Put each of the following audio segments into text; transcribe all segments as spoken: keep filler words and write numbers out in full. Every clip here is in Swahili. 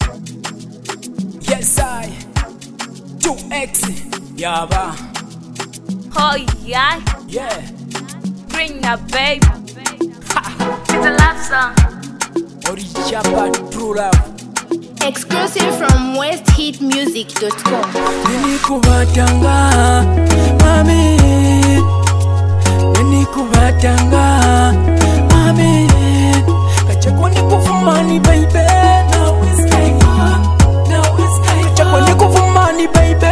Yes I two X Yaba. Oh yeah, Yeah. bring that babe. It's a love song. Orichapa true love. Exclusive from west hit music dot com. Nini kubatanga mami, nini kubatanga mami, kachako ni kufumani baby. Now it's Kaifa, now it's Kaifa. Kachako ni kufumani baby,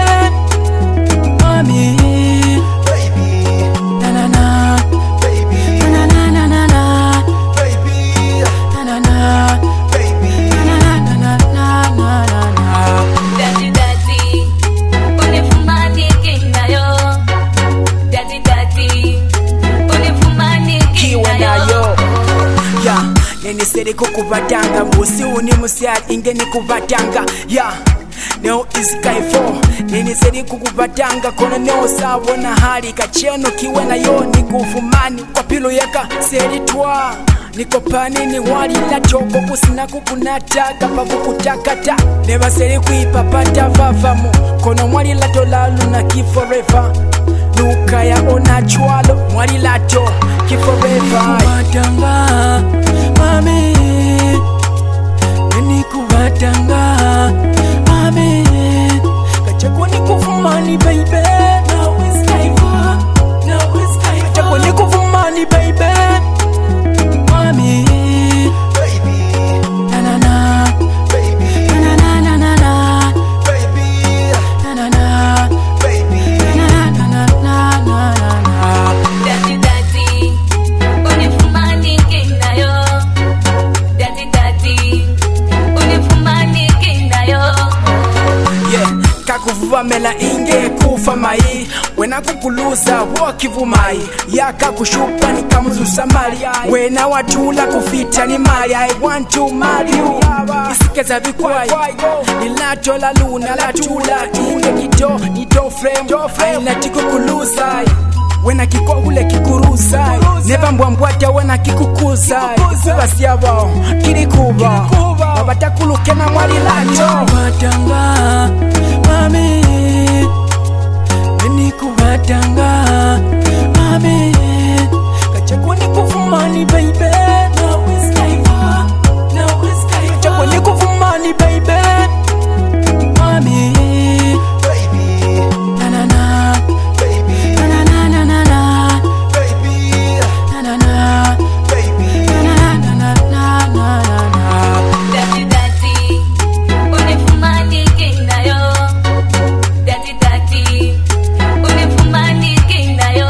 mami, baby, na na na, baby, na na na na na, baby, na na na, baby, na na na na na na na. Daddy daddy, unifumani kinayo. Daddy daddy, unifumani kinayo. Ya, nene seri kukubatanga mbusi uni musiari ingeni kubatanga. Ya, neo izikaifo nene seri kukubatanga kona neo sabona hali kacheno kiwe na yo nikufumani kwa pilo yaka seri twa niko panini wali la choko kusina kukunataka pakukutakata neba seri kuipapata vavamo kono mwali la dolalu na ki forever luka ya ona chwalo mwali lato ki forever kubatanga mami nini kubatanga mami kachako ni kufumani baby now it's Kaifa now it's Kaifa kachako ni kufumani baby mami baby na na na baby na na na na na baby na na na baby na na na na na na. Daddy daddy, unifumani kinayo. Daddy daddy, unifumani kinayo. Yeah, kakuvuva mela inge kufa mai wena kukuluza wakivumai yakakushupa nikamuzusa mali wena watula kufita ni mali I want to marry you isikeza vikwai nilato la luna la tula inge kito nito frame aina tikukuluza wena kikogule kikuruza neva mbwambwata wena kikukuza kuba siabo kirikuba wabatakuluke na mwali lato kubatanga mami nini kubatanga mami kachako ni kufumani baby now it's Kaifa now it's Kaifa kachako ni kufumani baby mami baby na na na baby na na na na na baby na na na baby na na na na na na. Daddy daddy, unifumani kinayo. Daddy daddy, unifumani kinayo.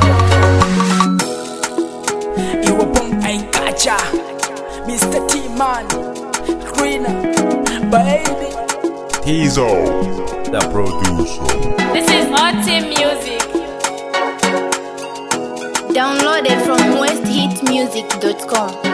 Iwa bong ay kacha Mister T-Man Greener baby Tizo, the producer. This is Hot Team Music. Downloaded from west hit music dot com.